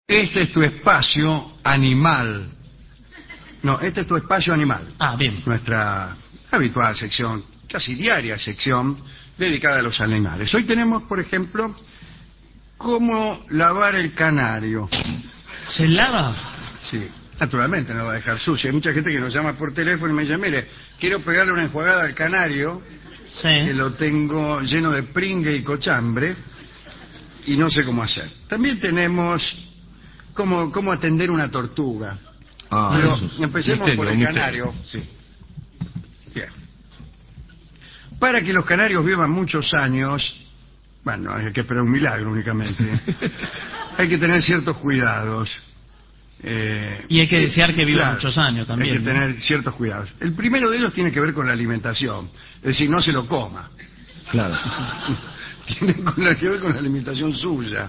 Este es tu espacio animal. No, este es tu espacio animal. Ah, bien. Nuestra habitual sección, casi diaria sección, dedicada a los animales. Hoy tenemos, por ejemplo, cómo lavar el canario. ¿Se lava? Sí, naturalmente no lo va a dejar sucio. Hay mucha gente que nos llama por teléfono y me dice, mire, quiero pegarle una enjuagada al canario, que Sí. lo tengo lleno de pringue y cochambre, y no sé cómo hacer. También tenemos cómo atender una tortuga. Pero empecemos por el canario. Sí. Bien. Para que los canarios vivan muchos años, bueno, hay que esperar un milagro únicamente. Hay que tener ciertos cuidados. Y hay que desear que viva claro, muchos años también. Hay que tener ciertos cuidados. El primero de ellos tiene que ver con la alimentación. Es decir, no se lo coma. Claro. Tiene que ver con la alimentación suya.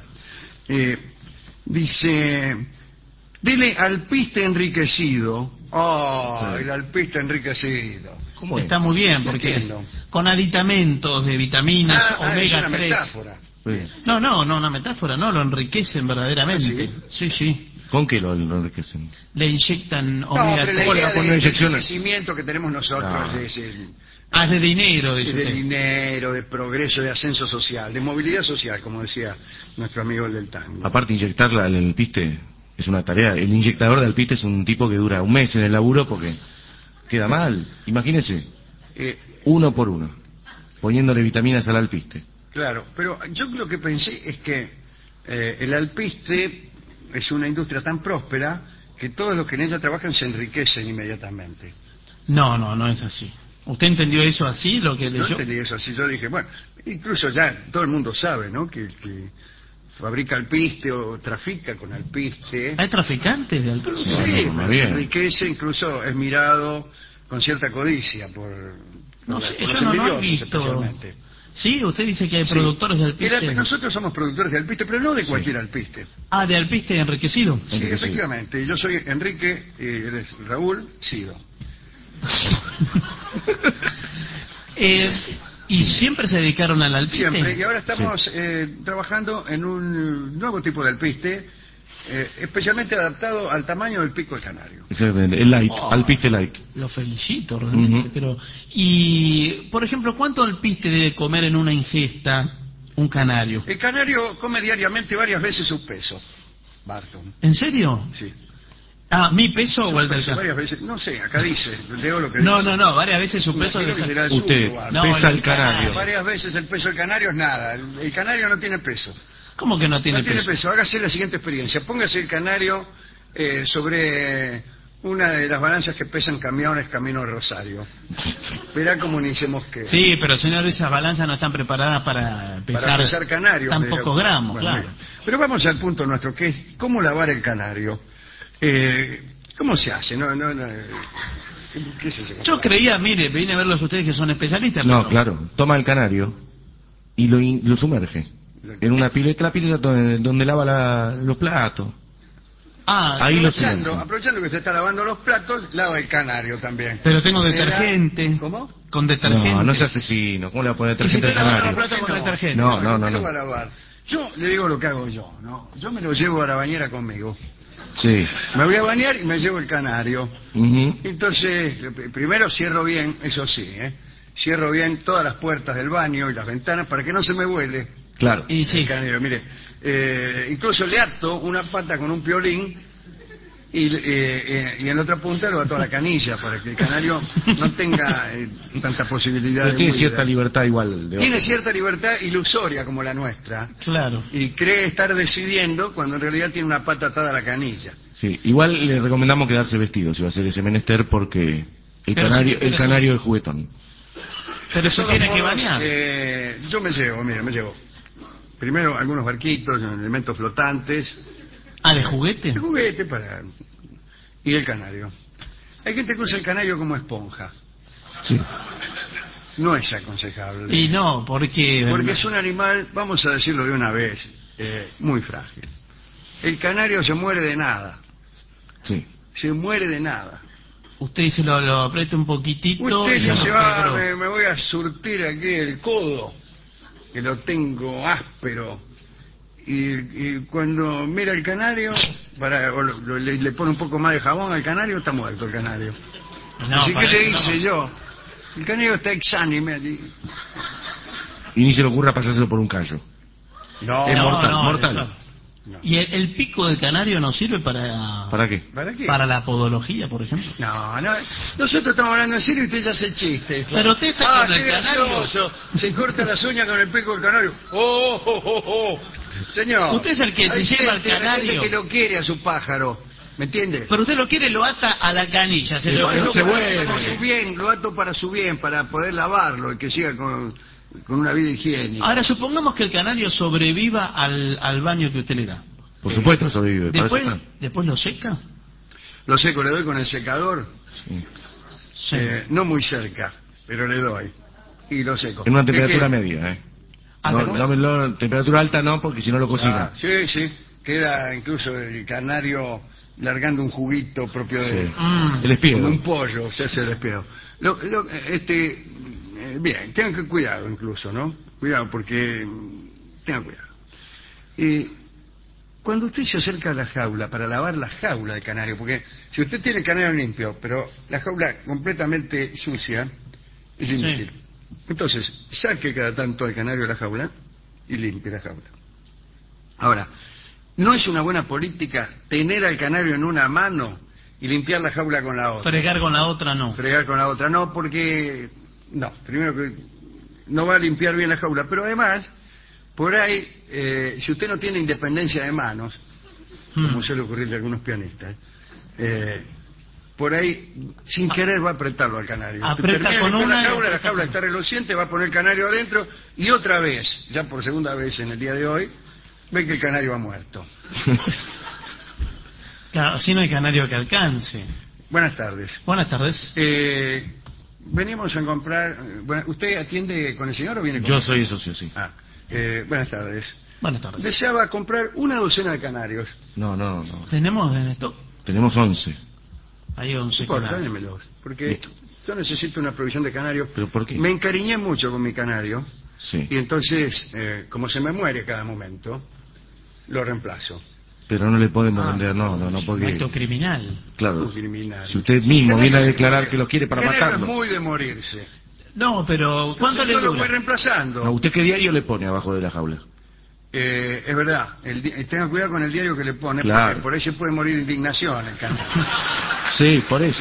Dice, dele alpiste enriquecido. Oh, Sí. el alpiste enriquecido. ¿Cómo Está es? muy bien, No porque entiendo. con aditamentos de vitaminas, Es omega una 3. metáfora. Bien. No, una metáfora, no, lo enriquecen verdaderamente. ¿Ah, Sí. ¿Con qué lo enriquecen? Le inyectan No, omega pero la 3. idea con de inyecciones. enriquecimiento que tenemos nosotros No. es Ah, es de dinero, dice de usted. dinero, de progreso, de ascenso social, de movilidad social, como decía nuestro amigo el del tango. Aparte, inyectarla al alpiste es una tarea. El inyectador de alpiste es un tipo que dura un mes en el laburo porque queda mal. Imagínese, Eh, uno por uno, poniéndole vitaminas al alpiste. Claro, pero yo lo que pensé es que el alpiste es una industria tan próspera que todos los que en ella trabajan se enriquecen inmediatamente. No es así. ¿Usted entendió eso así, lo que Yo leyó? entendí eso así, yo dije, bueno, incluso ya todo el mundo sabe, ¿no? Que el que fabrica alpiste o trafica con alpiste, ¿Hay traficantes de alpiste? sí, Bueno, pero se bien. enriquece, incluso es mirado con cierta codicia por No los sé, yo no he envidiosos, visto. especialmente. Sí, usted dice que hay Sí. productores de alpiste. Nosotros somos productores de alpiste, pero no de cualquier alpiste. Ah, de alpiste enriquecido. Sí, Enriquecido. efectivamente. Yo soy Enrique, eres Raúl Sido. ¿Y siempre se dedicaron al alpiste? Siempre. Y ahora estamos trabajando en un nuevo tipo de alpiste, especialmente adaptado al tamaño del pico del canario. Exactamente, el light, Oh. alpiste light. Lo felicito realmente, Ujú. pero... Y, por ejemplo, ¿cuánto alpiste debe comer en una ingesta un canario? El canario come diariamente varias veces su peso, Barton. ¿En serio? Sí. Ah, ¿mi peso o el del Peso, canario? varias veces. No sé, acá dice. Leo lo que No, dice. varias veces su peso Imagino debe que ser... será el Usted suyo, Barton. No, pesa el el canario. Varias veces el peso del canario es nada. El canario no tiene peso. ¿Cómo que no tiene No tiene peso? peso. Hágase la siguiente experiencia. Póngase el canario sobre una de las balanzas que pesan camiones camino a Rosario. Verá cómo ni se mosquea. Sí, pero señor, esas balanzas no están preparadas para Para pesar canarios. tan me dirá pocos usted. gramos, Bueno, claro. bien. Pero vamos al punto nuestro, que es cómo lavar el canario. ¿Cómo se hace? ¿Qué es eso? Yo creía, mire, vine a verlos ustedes que son especialistas, No, pero... claro, toma el canario y lo sumerge en una pileta, la pileta donde lava los platos. Ah, Ahí lo Aprovechando que se está lavando los platos, lava el canario también. pero tengo Le da- detergente. ¿Cómo? Con detergente. No es asesino, ¿cómo le va a poner ¿Y si detergente estoy al lavando los canario? platos con detergente? No. ¿Por qué lo va a lavar? Yo le digo lo que hago yo, ¿no? Yo me lo llevo a la bañera conmigo. Sí. Me voy a bañar y me llevo el canario. Ujú. Entonces, primero cierro bien, eso sí, cierro bien todas las puertas del baño y las ventanas para que no se me vuele Claro. Y sí. el canario. Mire, incluso le ato una pata con un piolín y en la otra punta lo ato a la canilla para que el canario no tenga tanta posibilidad Pero de tiene huida. cierta libertad igual. Tiene cierta libertad ilusoria como la nuestra Claro. y cree estar decidiendo cuando en realidad tiene una pata atada a la canilla. Sí, igual le recomendamos quedarse vestido si va a hacer ese menester porque el Pero canario, sí, pero el canario es juguetón. Pero se De todos tiene que modos, bañar. Yo me llevo primero algunos barquitos, elementos flotantes, Ah, ¿de juguete? el juguete y el canario. Hay gente que usa el canario como esponja. Sí. No es aconsejable. Y no, porque... Porque es un animal, vamos a decirlo de una vez, muy frágil. El canario se muere de nada. Sí. Se muere de nada. Usted dice lo aprieta un poquitito... Usted y ya no se va, quebró. me voy a surtir aquí el codo, que lo tengo áspero, y cuando mira el canario, le pone un poco más de jabón al canario, está muerto el canario. No, Así que le hice no. yo, el canario está exánime. Y ni se le ocurra pasárselo por un callo. No, Es mortal, no, mortal. claro. no. ¿Y el pico del canario no sirve para ¿Para qué? ¿Para qué? para la podología, por ejemplo? No, nosotros estamos hablando en serio y usted ya hace chiste. Pero usted está con qué el canario. gracioso. Se corta las uñas con el pico del canario. ¡Oh, oh, oh, oh! Señor. Usted es el que se hay lleva al gente- hay canario. gente que lo quiere a su pájaro. ¿Me entiende? Pero usted lo quiere, lo ata a la canilla. Lo ato se para- vuelve. para su bien, lo ato para su bien, para poder lavarlo y que siga con una vida higiénica. Ahora, supongamos que el canario sobreviva al baño que usted le da. Por supuesto sobrevive. para eso está. Después lo seca. Lo seco, le doy con el secador, Sí. Sí. no muy cerca, pero le doy. Y lo seco. En una ¿Qué temperatura quiere? media, ¿eh? Ah, No, ¿cómo? temperatura alta no, porque si no lo cocina. Ah, sí, sí. Queda incluso el canario largando un juguito propio de... Sí. El espiedo. Como un pollo, se hace el espiedo. Bien, tengan que cuidado incluso, ¿no? Cuidado, porque... Tengan cuidado. Cuando usted se acerca a la jaula para lavar la jaula de canario, porque si usted tiene el canario limpio, pero la jaula completamente sucia, es inútil. Sí. Entonces, saque cada tanto al canario de la jaula y limpie la jaula. Ahora, no es una buena política tener al canario en una mano y limpiar la jaula con la otra. Fregar con la otra no. Fregar con la otra no, porque... No, primero que no va a limpiar bien la jaula, pero además... Por ahí, si usted no tiene independencia de manos, como suele ocurrirle a algunos pianistas, por ahí, sin querer, va a apretarlo al canario. Aprieta Termina con de limpiar una y la aprieta jaula con- está reluciente, va a poner el canario adentro, y otra vez, ya por segunda vez en el día de hoy, ve que el canario ha muerto. Claro, así no hay canario que alcance. Buenas tardes. Buenas tardes. Venimos a comprar... ¿Usted atiende con el señor o viene con Yo él? soy socio, sí. Buenas tardes. Buenas tardes. Deseaba comprar una docena de canarios. No. ¿Tenemos en esto? Tenemos 11. Hay 11 No importa, canarios. démelos, porque Listo. yo necesito una provisión de canarios. ¿Pero por qué? Me encariñé mucho con mi canario Sí. y entonces, como se me muere cada momento, lo reemplazo. Pero no le podemos vender, no, porque... Acto criminal. Claro. Un criminal. Si usted mismo El viene a canario declarar se que lo quiere para el canario matarlo. es muy de morirse. No, pero ¿cuánto Entonces le yo lo voy dura? reemplazando. No, ¿usted qué diario le pone abajo de la jaula? Es verdad, tenga cuidado con el diario que le pone, Claro. porque por ahí se puede morir de indignación el canario. Sí, por eso.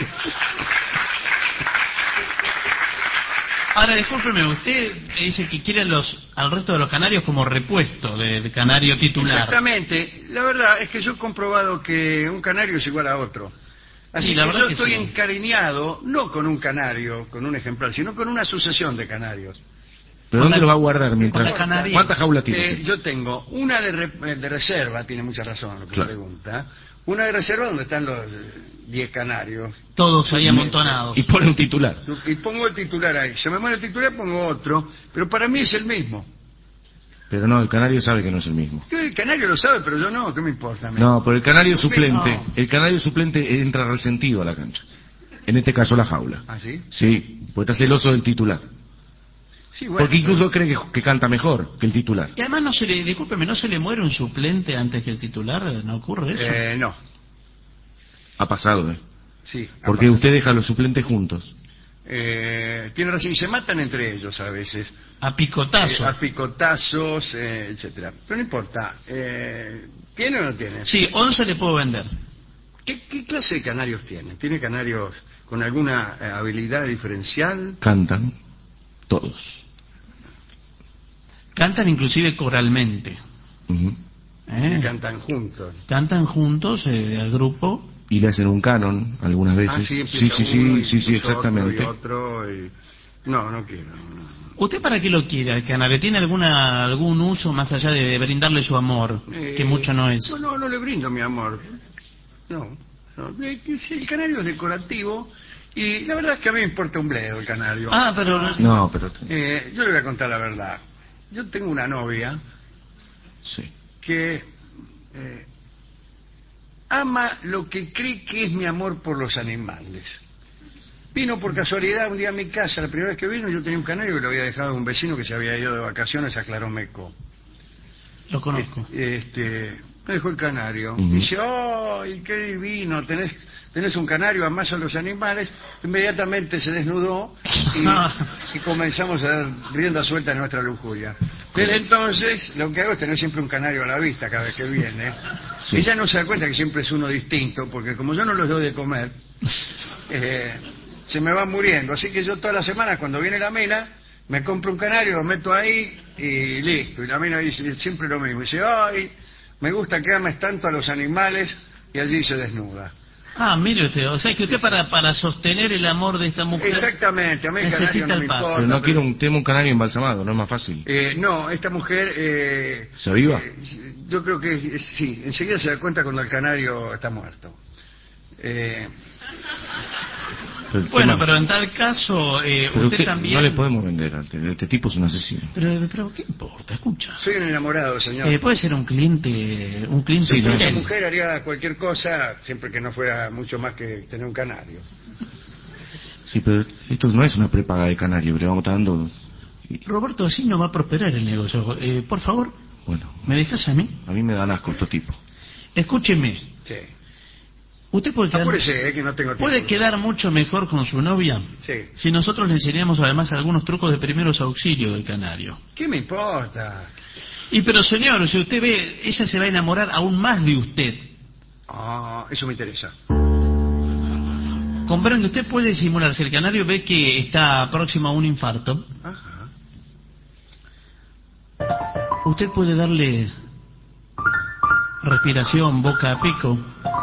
Ahora, discúlpeme, usted dice que quiere al resto de los canarios como repuesto del canario titular. Exactamente. La verdad es que yo he comprobado que un canario es igual a otro. Así Sí, la que verdad yo que estoy sí. encariñado, no con un canario, con un ejemplar, sino con una sucesión de canarios. ¿Pero Con dónde la- lo va a guardar con mientras? la canaria. ¿Cuántas jaulas tiene? usted? Yo tengo una de reserva, tiene mucha razón lo que Claro. pregunta. Una de reserva donde están los 10 canarios. Todos ahí amontonados. Y pone un titular. Y pongo el titular ahí. Se me muere el titular, pongo otro. Pero para mí es el mismo. Pero no, el canario sabe que no es el mismo. El canario lo sabe, pero yo no. ¿Qué me importa a mí? No, pero el canario No. suplente, el canario suplente entra resentido a la cancha. En este caso la jaula. ¿Ah, sí? Sí, pues está celoso del titular. Sí, bueno. Porque incluso cree que canta mejor que el titular. Y además, discúlpeme, ¿no se le muere un suplente antes que el titular? ¿No ocurre eso? No. Ha pasado, ¿eh? Sí. ha Porque pasado. usted deja a los suplentes juntos. Tiene razón, y se matan entre ellos a veces. A picotazo. A picotazos, etcétera. Pero no importa. ¿Tiene o no tiene? Sí, 11 le puedo vender. ¿Qué clase de canarios tiene? ¿Tiene canarios con alguna habilidad diferencial? Cantan todos. Cantan inclusive coralmente. Ujú. ¿Eh? Cantan juntos. Cantan juntos al grupo. Y le hacen un canon algunas veces. Ah, sí, empieza sí, uno y sí, después exactamente. Otro y otro. No, no quiero. No. ¿Usted para qué lo quiere al canario? ¿Tiene algún uso más allá de brindarle su amor? Que mucho no es. No le brindo mi amor. No. El canario es decorativo y la verdad es que a mí me importa un bledo el canario. Ah, pero... No, pero... Yo le voy a contar la verdad. Yo tengo una novia Sí. que ama lo que cree que es mi amor por los animales. Vino por casualidad un día a mi casa, la primera vez que vino yo tenía un canario que lo había dejado a un vecino que se había ido de vacaciones a Claromeco. Lo conozco. Me dejó el canario. Dice, ¡ay, qué divino! Tenés un canario, amás a los animales. Inmediatamente se desnudó y comenzamos a dar rienda suelta a nuestra lujuria. Desde entonces, lo que hago es tener siempre un canario a la vista cada vez que viene. Sí. Ella no se da cuenta que siempre es uno distinto, porque como yo no los doy de comer, se me van muriendo. Así que yo todas las semanas, cuando viene la mina, me compro un canario, lo meto ahí y listo. Y la mina dice siempre lo mismo. Dice, ¡ay! Me gusta que ames tanto a los animales, y allí se desnuda. Ah, mire usted, o sea que usted para sostener el amor de esta mujer... Exactamente, a mí el canario no me importa. Pero no quiero tengo un canario embalsamado, no es más fácil. No, esta mujer... ¿Se aviva? Yo creo que sí, enseguida se da cuenta cuando el canario está muerto. Bueno, pero en tal caso, usted también... No le podemos vender, este tipo es un asesino. Pero ¿qué importa? Escucha. Soy un enamorado, señor. Puede ser un cliente sí, esa mujer haría cualquier cosa, siempre que no fuera mucho más que tener un canario. Sí, pero esto no es una prepaga de canario, le vamos a estar dando... Roberto, así no va a prosperar el negocio. Por favor, bueno, ¿me dejas a mí? A mí me dan asco estos tipos. Escúcheme. Sí. Usted puede quedar, apúrese, que no tengo tiempo. Puede quedar mucho mejor con su novia si nosotros le enseñamos además algunos trucos de primeros auxilios del canario. ¿Qué me importa? Pero señor, si usted ve, ella se va a enamorar aún más de usted. Eso me interesa. Comprende, usted puede simular, si el canario ve que está próximo a un infarto, usted puede darle respiración boca a pico,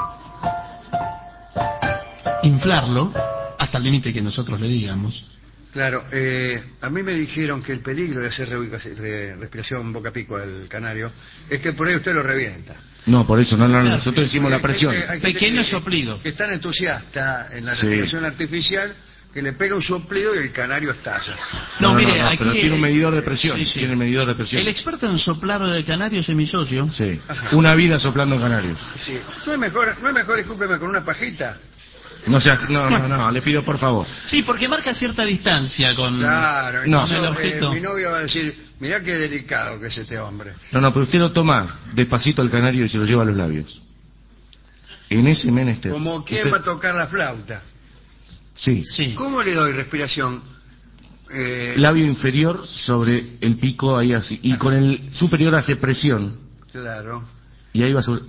inflarlo hasta el límite que nosotros le digamos. Claro, a mí me dijeron que el peligro de hacer respiración boca a pico al canario es que por ahí usted lo revienta. No, por eso, no, nosotros hicimos la presión. Pequeño soplido. Que es tan entusiasta en la respiración artificial que le pega un soplido y el canario estalla. No, mire, aquí pero tiene un medidor de presión. Sí. Tiene medidor de presión. El experto en soplar del canario es mi socio. Sí. Una vida soplando canarios. Sí. ¿No es mejor, discúlpeme, con una pajita? No, le pido por favor. Sí, porque marca cierta distancia con... Claro, con el objeto. Mi novio va a decir, mirá qué delicado que es este hombre. No, pero usted lo toma despacito al canario y se lo lleva a los labios. En ese menester. Como quien va a tocar la flauta. Sí. ¿Cómo le doy respiración? Labio inferior sobre el pico, ahí así. Y con el superior hace presión. Claro. Y ahí va sobre...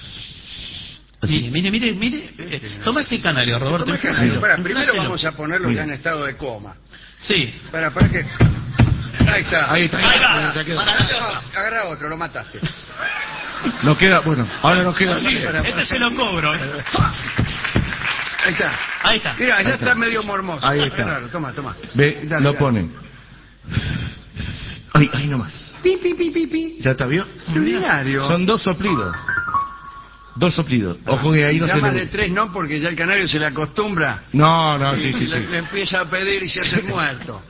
Mire. Toma este canario, Roberto. Primero vamos a ponerlo ya en estado de coma. Sí. Para que... Ahí está. Ahí va. Agarra otro, lo mataste. No queda, ahora nos queda... Este se lo cobro. Ahí está. Mira, ya está medio mormoso. Ahí está. Raro. Toma. Ve, lo pone. Ahí nomás. Pi. ¿Ya está, vio? Extraordinario. Son dos soplidos. Ojo que ahí no se llama de tres, no, porque ya el canario se le acostumbra. No, sí. Le empieza a pedir y se hace muerto.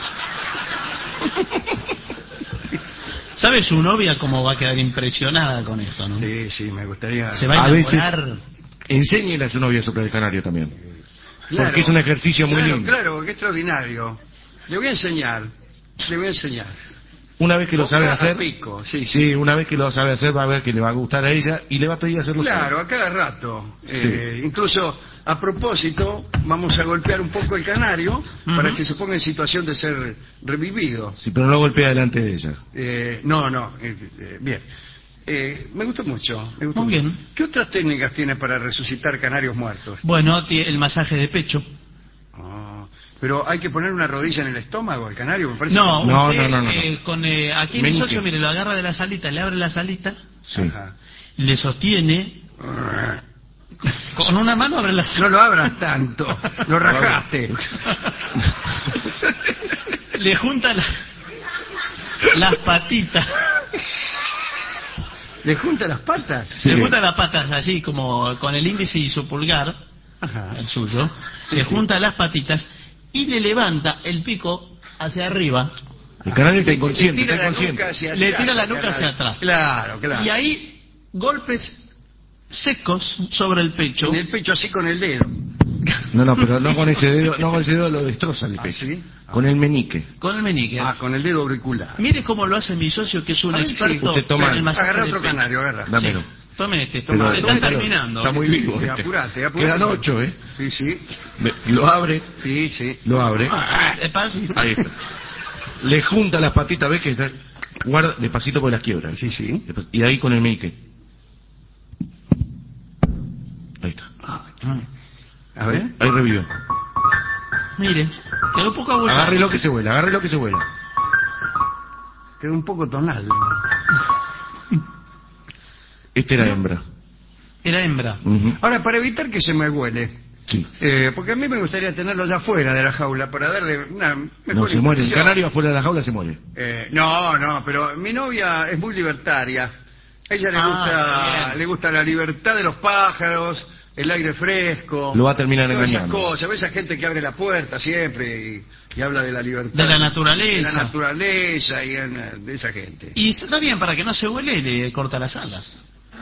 ¿Sabe su novia cómo va a quedar impresionada con esto, no? Sí, me gustaría. Se va a enamorar. Enséñele a su novia a soplar el canario también. Claro, porque es un ejercicio muy lindo. Claro, qué extraordinario. Le voy a enseñar. Una vez que lo sabe hacer, pico, una vez que lo sabe hacer va a ver que le va a gustar a ella y le va a pedir hacerlo. Claro, a cada rato. Incluso, a propósito, vamos a golpear un poco el canario para que se ponga en situación de ser revivido. Sí, pero no golpea delante de ella. Bien. Me gustó mucho. Muy bien. ¿Qué otras técnicas tiene para resucitar canarios muertos? Bueno, el masaje de pecho. Pero hay que poner una rodilla en el estómago al canario, me parece. No. Aquí mi socio, mire, lo agarra de las alitas, le abre las alitas, le sostiene, con una mano abre las alitas. No lo abras tanto, lo rajaste. Le junta las patitas. ¿Le junta las patas? Sí. Le junta las patas así como con el índice y su pulgar, el suyo, le junta las patitas y le levanta el pico hacia arriba. El canario está inconsciente. Le tira la nuca hacia atrás. Claro. Y ahí golpes secos sobre el pecho. En el pecho así con el dedo. No, pero no con ese dedo lo destroza el pecho. ¿Sí? Con el meñique. Con el meñique. Con el dedo auricular. Mire cómo lo hace mi socio, que es un experto Usted toma, en el masaje agarra del otro pecho. canario, agarra. Dámelo. Sí. Tome este. Toma, se está terminando. Está muy vivo. Sí, este. apurate. Quedan 8, ¿eh? Sí. Lo abre. Sí. Lo abre. Despacito. Ahí está. Le junta las patitas, ¿ves que está? Guarda despacito por las quiebras. Sí. Y ahí con el meñique. Ahí está. A ver. Ahí revivió. Mire, quedó un poco abusado. Agarre lo que se vuela. Quedó un poco tonal. Este era hembra. Era hembra. Ahora, para evitar que se me huele, Sí. porque a mí me gustaría tenerlo ya fuera de la jaula para darle una mejor No, se muere. El impresión. canario afuera de la jaula se muere. No, pero mi novia es muy libertaria. Ella le gusta la libertad de los pájaros, el aire fresco. Lo va a terminar todas engañando. esas cosas. Ves a gente que abre la puerta siempre y habla de la libertad. De la naturaleza. De la naturaleza y de esa gente. Y está bien, para que no se huele, le corta las alas.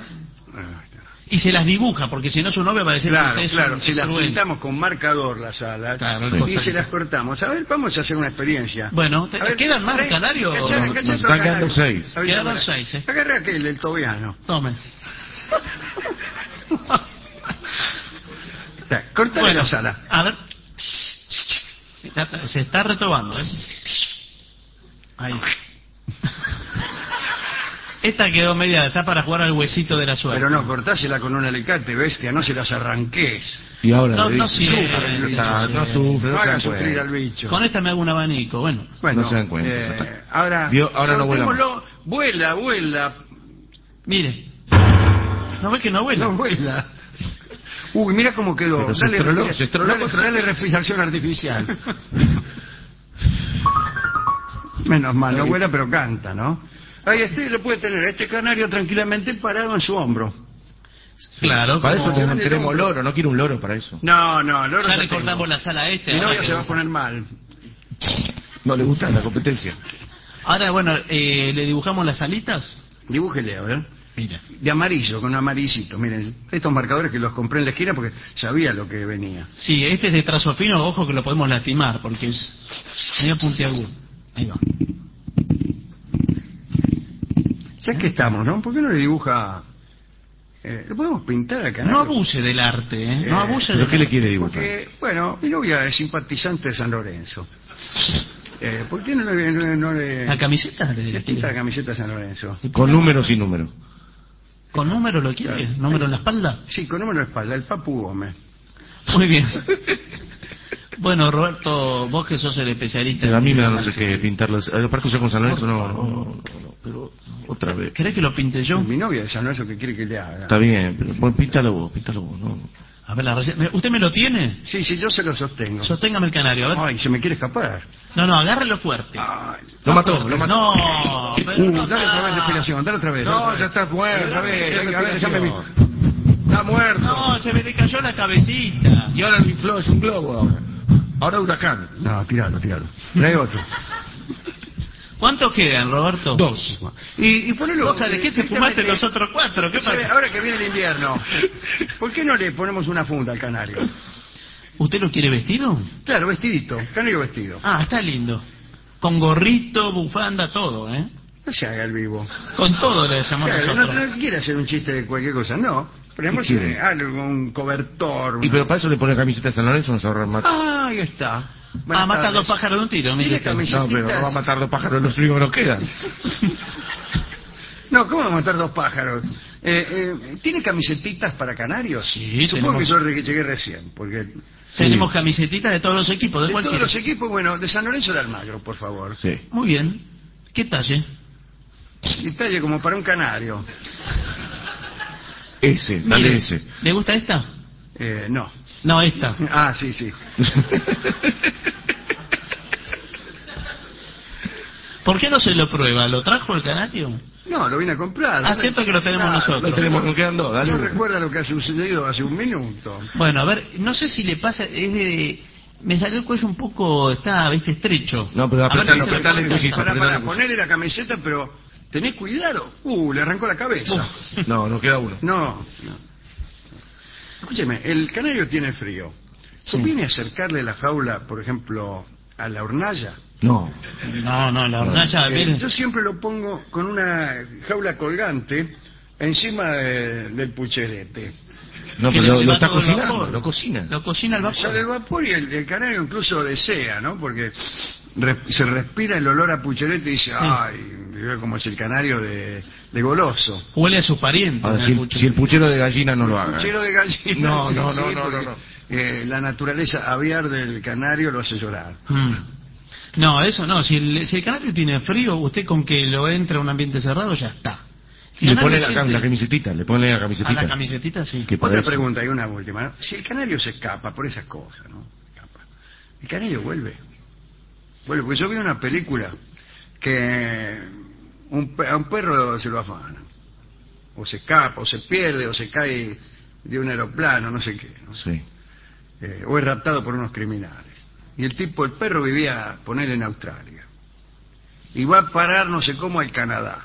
Y se las dibuja, porque si no su novia va a decir que usted es un si las cruel. pintamos con marcador las alas Claro, y se las cortamos. A ver, vamos a hacer una experiencia. Bueno, A ver, ¿quedan más canarios? Cachá Nos están quedando 6. Quedaron 6, Agarré aquel, el tobiano. Tome. Cortale la sala. A ver. Se está retobando, Ahí. Esta quedó media, está para jugar al huesito de la suerte. Pero no, cortásela con un alicate, bestia, no se las arranques. Y ahora No, le no dice, sirve. no sufre, No se haga dan sufrir cuenta. al bicho. Con esta me hago un abanico, bueno. Bueno, No se dan cuenta. ahora no vuela más. soltémoslo. Vuela. Mire. ¿No ves que no vuela? No vuela. Uy, mira cómo quedó. Pero se estroló. Dale respiración artificial. Menos mal, no vuela pero canta, ¿no? Ahí lo puede tener este canario tranquilamente parado en su hombro. Claro. Para eso como- tenemos loro, no quiero un loro para eso. No, loro Ya ya le tengo. cortamos la sala a este. Mi ahora novia que- se va a poner mal. No le gusta la competencia. Ahora, bueno, ¿le dibujamos las alitas? Dibújele, a ver. Mira. De amarillo, con amarillito. Miren, estos marcadores que los compré en la esquina porque sabía lo que venía. Sí, este es de trazo fino, ojo que lo podemos lastimar, porque es medio puntiagudo. Ahí va. Ya que estamos, ¿no? ¿Por qué no le dibuja? ¿Lo podemos pintar al canario? No abuse del arte, ¿eh? No abuse ¿Pero del qué le arte. quiere dibujar? Porque, bueno, mi novia es simpatizante de San Lorenzo. ¿Por qué no le ¿La camiseta? le quita la camiseta a San Lorenzo? Con número o sin número. ¿Con número lo quiere? Claro. ¿Número en la espalda? Sí, con número en la espalda, el Papu Gómez. Muy bien. Bueno, Roberto, vos que sos el especialista. Pero a mí me da no sé qué pintarlos. Aparte yo con San Lorenzo no, pero otra vez. ¿Querés que lo pinte yo? Mi novia de San Lorenzo que quiere que le haga. Está bien, pero bueno, píntalo vos, no. A ver, ¿usted me lo tiene? Sí, yo se lo sostengo. Sosténgame el canario, a ver. Ay, se me quiere escapar. No, agárrelo fuerte. Ay. Lo mató. No, pero no Dale otra vez está. respiración, dale otra vez. No, ya está muerto. Otra vez, Ya a ver, déjame ver. Está muerto. No, se me le cayó la cabecita. Y ahora el infló es un globo ahora. Ahora huracán. No, tíralo. Trae otro. ¿Cuántos quedan, Roberto? 2. Y ponelo. Cosa de qué te fumaste los otros 4, ¿qué ¿Sabe? pasa? Ahora que viene el invierno, ¿por qué no le ponemos una funda al canario? ¿Usted lo quiere vestido? Claro, vestidito, canario vestido. Ah, está lindo. Con gorrito, bufanda, todo, ¿eh? No se haga el vivo. Con todo le llamamos Claro, nosotros. no quiere hacer un chiste de cualquier cosa, no. Ponemos ¿Qué quiere? algo, un cobertor. Y pero para eso le pone camiseta de San Lorenzo, nos ahorran más. Ah, ahí está. Buenas Mata tardes. 2 pájaros de un tiro, mire ¿Tiene usted. camiseta? No, pero va a matar 2 pájaros, los únicos que nos quedan. No, ¿cómo va a matar 2 pájaros? ¿Tiene camisetitas para canarios? Sí, Supongo tenemos. que yo llegué recién, porque Tenemos camisetitas de todos los equipos, de de cualquier. todos los equipos, bueno, de San Lorenzo de Almagro, por favor. Sí. Muy bien. ¿Qué talle? Y talle como para un canario. Ese, dale Mire, ese. ¿le gusta esta? No. No, esta. Ah, sí. ¿Por qué no se lo prueba? ¿Lo trajo el canario? No, lo vine a comprar. Ah, cierto que lo tenemos nosotros. Lo tenemos, nos quedan 2, dale. No recuerda lo que ha sucedido hace un minuto. Bueno, a ver, no sé si le pasa, es de... Me salió el cuello un poco, está, viste, estrecho. No, pero A ver si apretalo, se lo apretalo puede un poquito. pasar. Para ponerle la camiseta, pero tenés cuidado. Le arrancó la cabeza. No, nos queda 1. No. Escúcheme, el canario tiene frío. ¿Conviene acercarle la jaula, por ejemplo, a la hornalla? No, la hornalla... Yo siempre lo pongo con una jaula colgante encima del pucherete. No, pero lo está cocinando, lo cocina. Lo cocina al vapor. Sale el vapor y el canario incluso desea, ¿no? Porque se respira el olor a pucherete y dice, ay, como es el canario de goloso. Huele a sus parientes. Ahora, si el puchero de gallina no lo haga. El puchero de gallina. No. La naturaleza aviar del canario lo hace llorar. No, eso no. Si el canario tiene frío, usted con que lo entre a un ambiente cerrado ya está. Le pone la camisetita, A la camisetita, sí. Otra pregunta y una última, ¿no? Si el canario se escapa por esas cosas, ¿no? El canario vuelve, porque yo vi una película que a un perro se lo afana, o se escapa, o se pierde, o se cae de un aeroplano, no sé qué, ¿no? Sí. O es raptado por unos criminales. Y el perro vivía, poner en Australia, y va a parar no sé cómo al Canadá.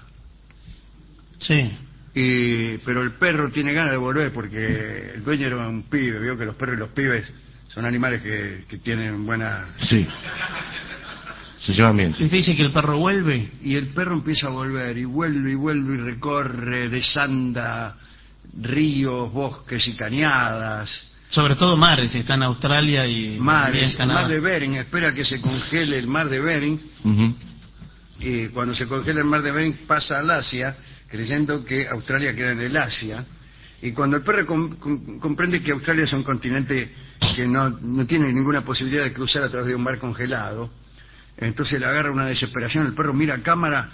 Sí. Pero el perro tiene ganas de volver porque el dueño era un pibe, vio que los perros y los pibes son animales que tienen buena... Sí. Se llevan bien. ¿Usted dice que el perro vuelve? Y el perro empieza a volver, y vuelve, y recorre, desanda ríos, bosques y cañadas. Sobre todo mares, está en Australia y mares, en Canadá. El mar de Bering, espera que se congele el mar de Bering. Y cuando se congela el mar de Bering pasa al Asia, creyendo que Australia queda en el Asia, y cuando el perro comprende que Australia es un continente que no tiene ninguna posibilidad de cruzar a través de un mar congelado, entonces le agarra una desesperación, el perro mira a cámara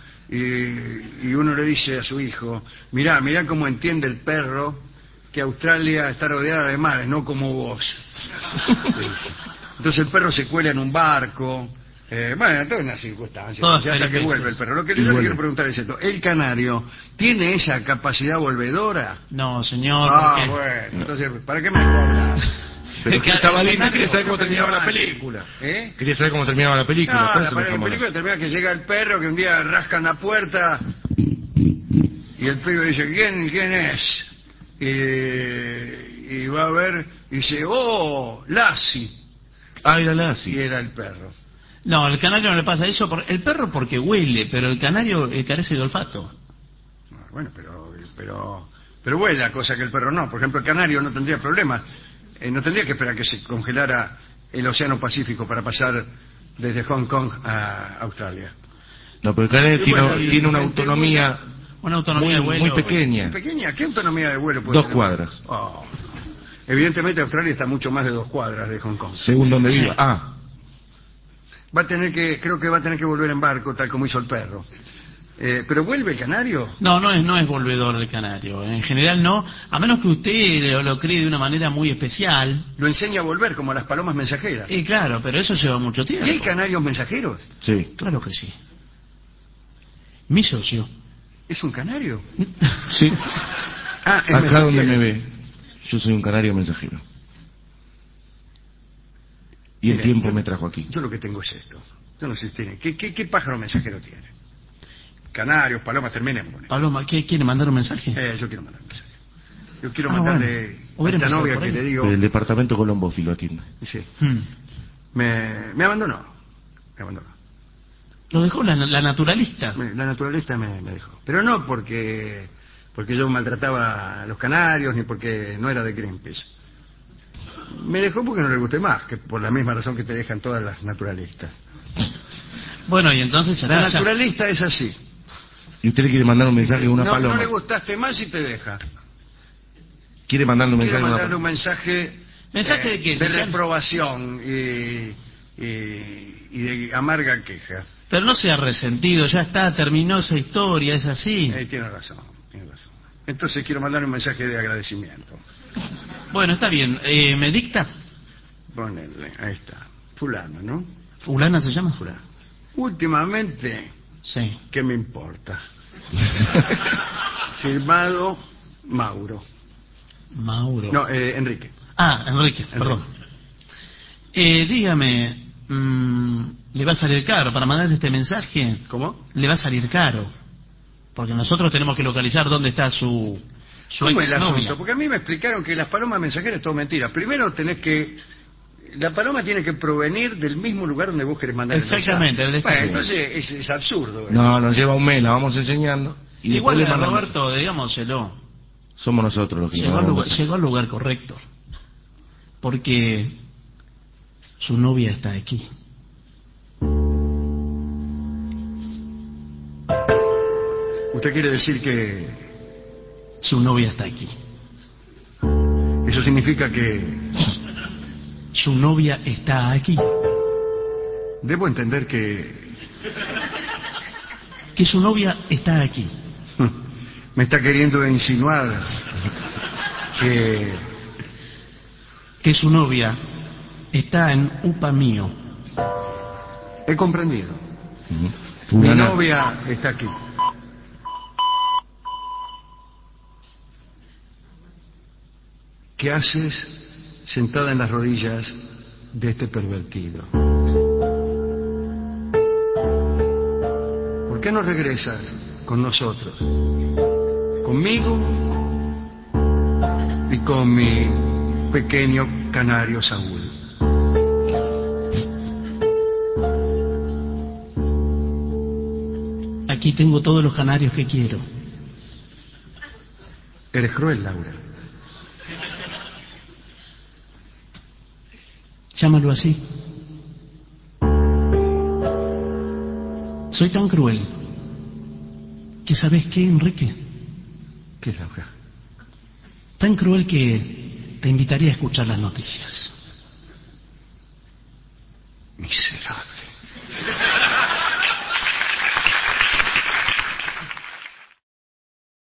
y uno le dice a su hijo, mirá cómo entiende el perro que Australia está rodeada de mares, no como vos. Entonces el perro se cuela en un barco. Todas unas circunstancias, hasta que vuelve el perro. Lo que yo le quiero preguntar es esto: ¿el canario tiene esa capacidad volvedora? No, señor. Bueno, entonces, ¿para qué me cobras? Pero que estaba lindo, quería saber cómo terminaba la película. Quería saber cómo terminaba la película. No, la película termina que llega el perro, que un día rascan la puerta y el pibe dice, ¿quién es? Y va a ver y dice, ¡oh, Lassie! Era Lassie. Y era el perro. No, al canario no le pasa eso. El perro porque huele, pero el canario carece de olfato. Bueno, pero huele, cosa que el perro no. Por ejemplo, el canario no tendría problemas. No tendría que esperar que se congelara el Océano Pacífico para pasar desde Hong Kong a Australia. No, pero el canario tiene una autonomía... Una autonomía de vuelo. Muy pequeña. ¿Muy pequeña? ¿Qué autonomía de vuelo puede tener? 2 cuadras. Evidentemente Australia está mucho más de 2 cuadras de Hong Kong. Según donde viva. Creo que va a tener que volver en barco, tal como hizo el perro. ¿Pero vuelve el canario? No es volvedor el canario. En general no, a menos que usted lo cree de una manera muy especial. Lo enseña a volver, como a las palomas mensajeras. Claro, pero eso lleva mucho tiempo. ¿Y hay canarios mensajeros? Sí. Claro que sí. Mi socio. ¿Es un canario? Sí. Acá mensajero. donde me ve, yo soy un canario mensajero. Y el tiempo me trajo aquí. Yo lo que tengo es esto. Yo no sé si tiene. ¿Qué pájaro mensajero tiene? Canarios, palomas, terminemos con eso. Paloma, ¿quiere mandar un mensaje? Yo quiero mandar un mensaje. Yo quiero mandarle a esta novia que le digo... El departamento Colombo lo atiende. Sí. Me abandonó. Lo dejó la naturalista. La naturalista me dejó. Pero no porque yo maltrataba a los canarios, ni porque no era de Greenpeace. Me dejó porque no le gusté más, que por la misma razón que te dejan todas las naturalistas. Bueno, y entonces... La naturalista es así. ¿Y usted le quiere mandar un mensaje a una paloma? No le gustaste más y te deja. ¿Quiere mandarle un mensaje? Quiere mandarle un mensaje... ¿Mensaje de qué? De reprobación y de amarga queja. Pero no sea resentido, ya está, terminó esa historia, es así. Tiene razón. Entonces quiero mandar un mensaje de agradecimiento. Bueno, está bien. ¿Me dicta? Ponele, ahí está. Fulano, ¿no? ¿Fulana se llama? Fulano. Últimamente, sí. ¿Qué me importa? Firmado Mauro. Mauro. No, Enrique. Enrique, perdón. Dígame, ¿le va a salir caro para mandar este mensaje? ¿Cómo? Le va a salir caro. Porque nosotros tenemos que localizar dónde está su ¿Cómo es el exnovia. asunto? Porque a mí me explicaron que las palomas mensajeras es todo mentira. Primero tenés que La paloma tiene que provenir del mismo lugar donde vos querés mandar exactamente, el mensaje. Bueno, entonces es absurdo. No, nos lleva un mes, la vamos enseñando. Y igual a Roberto, digámoselo. Somos nosotros los que llegó al lugar correcto. Porque su novia está aquí. ¿Usted quiere decir que su novia está aquí? Eso significa que su novia está aquí. Debo entender que su novia está aquí. Me está queriendo insinuar que su novia está en UPA mío. He comprendido. Mi novia está aquí. ¿Qué haces sentada en las rodillas de este pervertido? ¿Por qué no regresas con nosotros? Conmigo y con mi pequeño canario Saúl. Aquí tengo todos los canarios que quiero. Eres cruel, Laura. Llámalo así. Soy tan cruel que, ¿sabes qué, Enrique? ¿Qué, Laura? Tan cruel que te invitaría a escuchar las noticias.